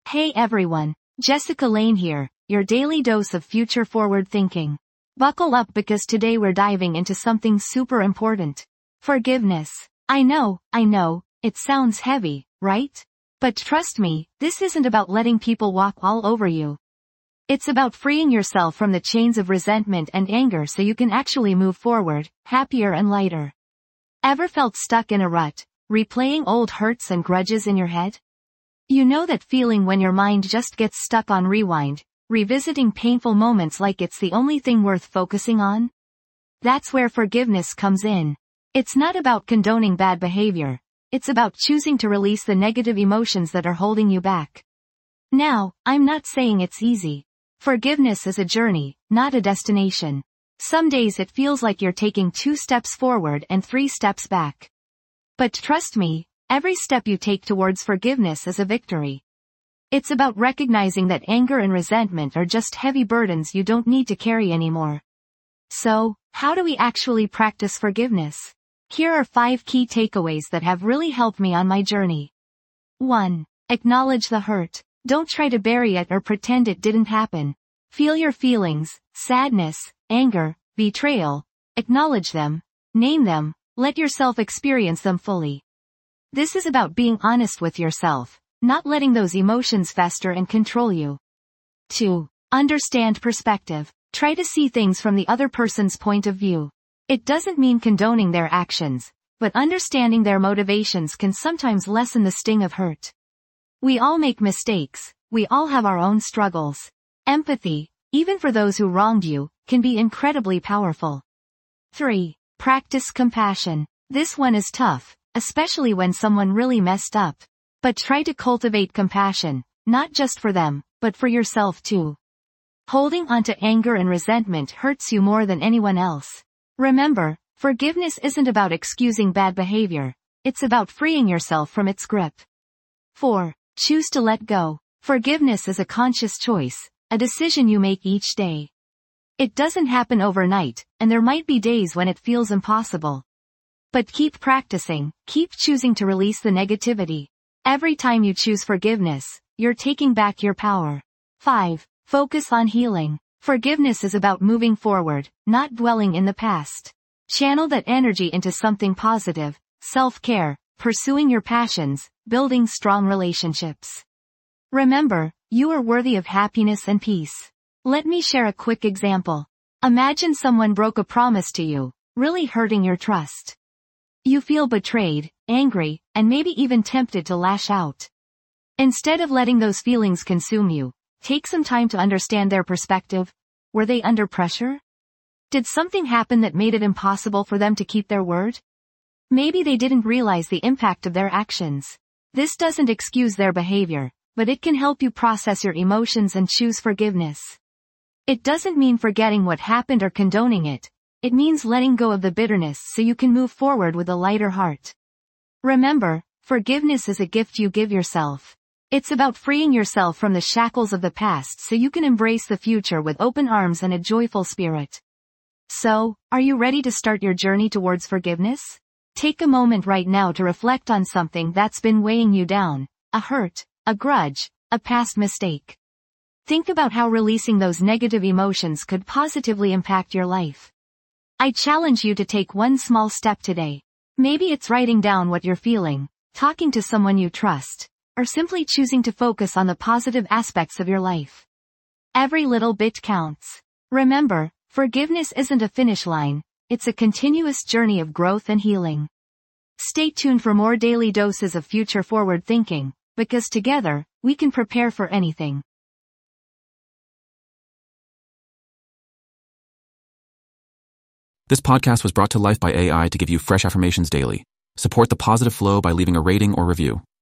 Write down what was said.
Hey everyone, Jessica Lane here, your daily dose of future forward thinking. Buckle up because today we're diving into something super important. Forgiveness. I know, it sounds heavy, right? But trust me, this isn't about letting people walk all over you. It's about freeing yourself from the chains of resentment and anger so you can actually move forward, happier and lighter. Ever felt stuck in a rut, replaying old hurts and grudges in your head? You know that feeling when your mind just gets stuck on rewind, revisiting painful moments like it's the only thing worth focusing on? That's where forgiveness comes in. It's not about condoning bad behavior. It's about choosing to release the negative emotions that are holding you back. Now, I'm not saying it's easy. Forgiveness is a journey, not a destination. Some days it feels like you're taking 2 steps forward and 3 steps back. But trust me, every step you take towards forgiveness is a victory. It's about recognizing that anger and resentment are just heavy burdens you don't need to carry anymore. So, how do we actually practice forgiveness? Here are 5 key takeaways that have really helped me on my journey. 1. Acknowledge the hurt. Don't try to bury it or pretend it didn't happen. Feel your feelings, sadness, anger, betrayal. Acknowledge them. Name them. Let yourself experience them fully. This is about being honest with yourself, not letting those emotions fester and control you. 2. Understand perspective. Try to see things from the other person's point of view. It doesn't mean condoning their actions, but understanding their motivations can sometimes lessen the sting of hurt. We all make mistakes, we all have our own struggles. Empathy, even for those who wronged you, can be incredibly powerful. 3. Practice compassion. This one is tough, especially when someone really messed up. But try to cultivate compassion, not just for them, but for yourself too. Holding onto anger and resentment hurts you more than anyone else. Remember, forgiveness isn't about excusing bad behavior, it's about freeing yourself from its grip. 4. Choose to let go. Forgiveness is a conscious choice, a decision you make each day. It doesn't happen overnight, and there might be days when it feels impossible. But keep practicing, keep choosing to release the negativity. Every time you choose forgiveness, you're taking back your power. 5. Focus on healing. Forgiveness is about moving forward, not dwelling in the past. Channel that energy into something positive, self-care, pursuing your passions, building strong relationships. Remember, you are worthy of happiness and peace. Let me share a quick example. Imagine someone broke a promise to you, really hurting your trust. You feel betrayed, angry, and maybe even tempted to lash out. Instead of letting those feelings consume you, take some time to understand their perspective. Were they under pressure? Did something happen that made it impossible for them to keep their word? Maybe they didn't realize the impact of their actions. This doesn't excuse their behavior, but it can help you process your emotions and choose forgiveness. It doesn't mean forgetting what happened or condoning it. It means letting go of the bitterness so you can move forward with a lighter heart. Remember, forgiveness is a gift you give yourself. It's about freeing yourself from the shackles of the past so you can embrace the future with open arms and a joyful spirit. So, are you ready to start your journey towards forgiveness? Take a moment right now to reflect on something that's been weighing you down, a hurt, a grudge, a past mistake. Think about how releasing those negative emotions could positively impact your life. I challenge you to take one small step today. Maybe it's writing down what you're feeling, talking to someone you trust, or simply choosing to focus on the positive aspects of your life. Every little bit counts. Remember, forgiveness isn't a finish line, it's a continuous journey of growth and healing. Stay tuned for more daily doses of future forward thinking, because together, we can prepare for anything. This podcast was brought to life by AI to give you fresh affirmations daily. Support the positive flow by leaving a rating or review.